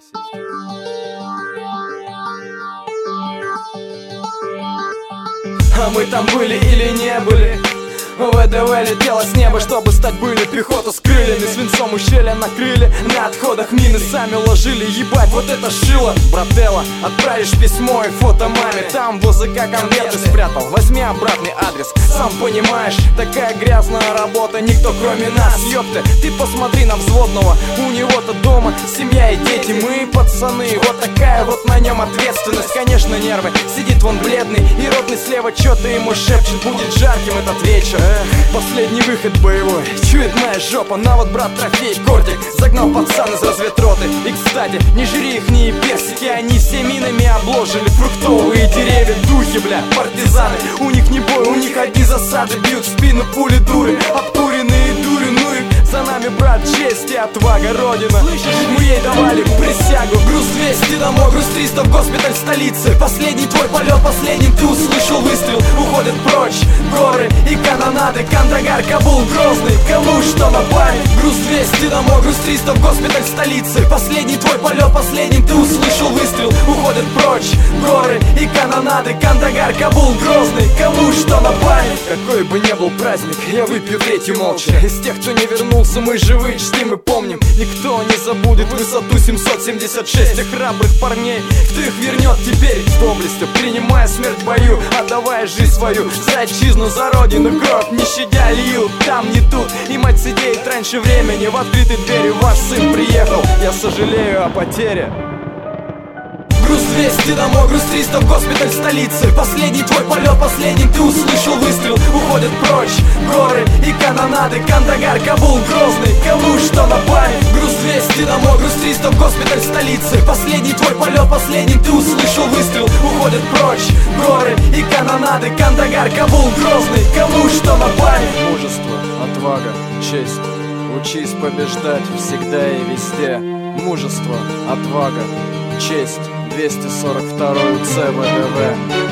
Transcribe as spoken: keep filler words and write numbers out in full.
десять. А мы там были или не были? ВДВ летела с неба, чтобы стать были. Пехоту с крыльями, свинцом ущелья накрыли. На отходах мины сами ложили. Ебать, вот это шило. Брателло, отправишь письмо и фото маме. Там в ОЗК конверты спрятал. Возьми обратный адрес. Сам понимаешь, такая грязная работа. Никто кроме нас, ёпта. Ты посмотри на взводного. У него-то дома семья и дети. Мы пацаны, вот такая вот на нем ответственность. Конечно, нервы, сидит вон бледный. И ротный слева чё-то ему шепчет. Будет жарким этот вечер. Эх, последний выход боевой. Чует моя жопа, на вот брат трофей кортик. Загнал пацан из разведроты. И кстати, не жри их ни персики. Они все минами обложили фруктовые деревья. Духи, бля, партизаны. У них не бой, у них одни засады. Бьют в спину пули дуры. Обкуренные дуры, ну и за нами, брат, честь и отвага, родина. Мы ей давали присягу. Груз двести домой, груз триста в госпиталь столицы. Последний твой полет, последним ты услышал выстрел. Уходят прочь горы и канонады. Кандагар, Кабул, Грозный, кому что на память. Груз двести домой, груз триста в госпиталь столицы. Последний твой полет, последним ты услышал выстрел. Уходят прочь горы и канонады. Кандагар, Кабул, Грозный, кому что на память. Какой бы ни был праздник, я выпью третью молча. Из тех, кто не вернулся, мы живы, чтим и помним. Никто не забудет высоту семьсот семьдесят шесть. Тех храбрых парней, кто их вернет теперь с доблестью, принимая смерть в бою, отдавая жизнь свою за отчизну, за родину, кровь не щадя лил. Там не тут, и мать сидеет раньше времени. В открытой двери ваш сын приехал, я сожалею о потере. Груз двести домой, груз триста в госпиталь столицы. Последний твой полет, последним ты услышал выстрел. Уходят прочь горы и канонады. Кандагар, Кабул, Грозный, кому что на память. Груз двести домой, груз триста в госпиталь столицы. Последний твой полет, последним ты услышал выстрел. Уходят прочь горы и канонады. Кандагар, Кабул, Грозный, кому что на память. Мужество, отвага, честь. Учись побеждать всегда и везде. Мужество, отвага, честь. двести сорок второй УЦ ВДВ.